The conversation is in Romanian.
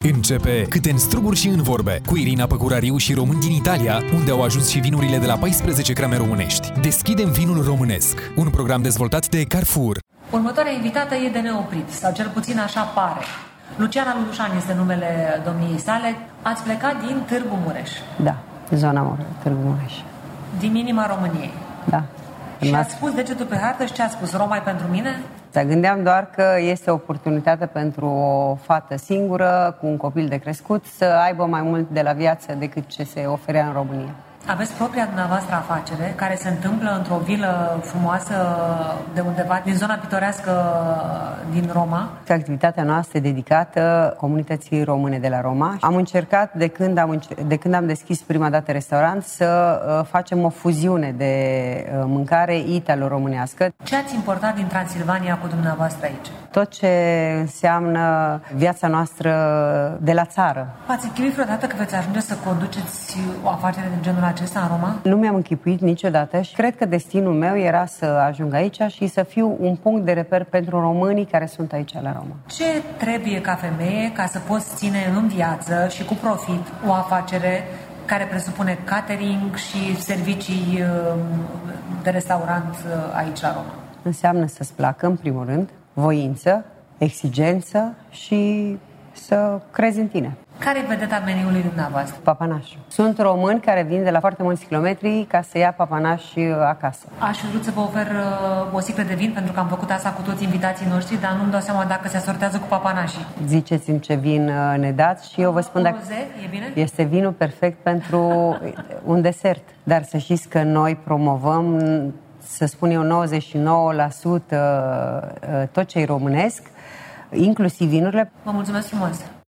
Începe Câte în struguri și în vorbe cu Irina Păcurariu și români din Italia, unde au ajuns și vinurile de la 14 crame românești. Deschidem vinul românesc, un program dezvoltat de Carrefour. Următoarea invitată e de neoprit, sau cel puțin așa pare. Luciana Lulușan este numele domniei sale. Ați plecat din Târgu Mureș. Da, zona Târgu Mureș. Din inima României. Da. Și ați spus degetul pe hartă și ce ați spus? Roma e pentru mine? Dar gândeam doar că este o oportunitate pentru o fată singură, cu un copil de crescut, să aibă mai mult de la viață decât ce se oferea în România. Aveți propria dumneavoastră afacere care se întâmplă într-o vilă frumoasă de undeva din zona pitorească din Roma. Activitatea noastră e dedicată comunității române de la Roma. Am încercat de când am deschis prima dată restaurant să facem o fuziune de mâncare italo-românească. Ce ați importat din Transilvania cu dumneavoastră aici? Tot ce înseamnă viața noastră de la țară. V-ați închipuit vreodată că veți ajunge să conduceți o afacere de genul acesta în Roma? Nu mi-am închipuit niciodată și cred că destinul meu era să ajung aici și să fiu un punct de reper pentru românii care sunt aici la Roma. Ce trebuie ca femeie ca să poți ține în viață și cu profit o afacere care presupune catering și servicii de restaurant aici la Roma? Înseamnă să-ți placă, în primul rând, voință, exigență și să crezi în tine. Care e vedeta meniului dumneavoastră? Papanașul. Sunt români care vin de la foarte mulți kilometri ca să ia papanaș acasă. Aș fi vrut să vă ofer o sticlă de vin, pentru că am făcut asta cu toți invitații noștri, dar nu-mi dau seama dacă se asortează cu papanașii. Ziceți-mi ce vin ne dați și eu vă spun dacă e bine? Este vinul perfect pentru un desert. Dar să știți că noi promovăm, să spun eu, 99% tot ce-i românesc, inclusiv vinurile. Vă mulțumesc frumos!